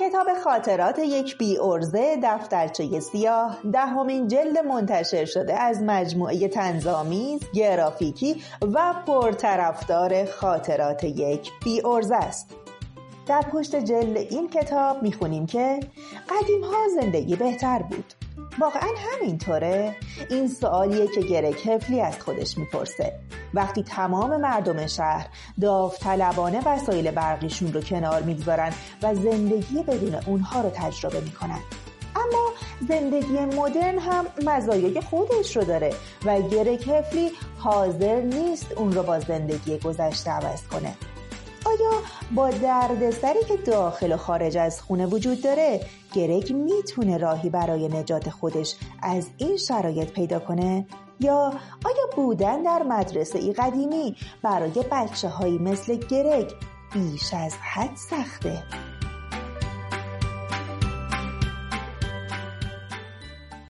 کتاب خاطرات یک بی‌عرضه دفترچه سیاه 10مین جلد منتشر شده از مجموعه طنزآمیز، گرافیکی و پرطرفدار خاطرات یک بی‌عرضه است. در پشت جلد این کتاب میخونیم که قدیم‌ها زندگی بهتر بود. واقعا همینطوره؟ این سوالیه که گرگ هفلی از خودش میپرسه وقتی تمام مردم شهر داوطلبانه وسایل برقیشون رو کنار میگذارن و زندگی بدون اونها رو تجربه میکنن. اما زندگی مدرن هم مزایای خودش رو داره و گرگ هفلی حاضر نیست اون رو با زندگی گذشته عوض کنه. آیا با دردسری که داخل و خارج از خونه وجود داره گرگ میتونه راهی برای نجات خودش از این شرایط پیدا کنه؟ یا آیا بودن در مدرسه ای قدیمی برای بچه‌هایی مثل گرگ بیش از حد سخته؟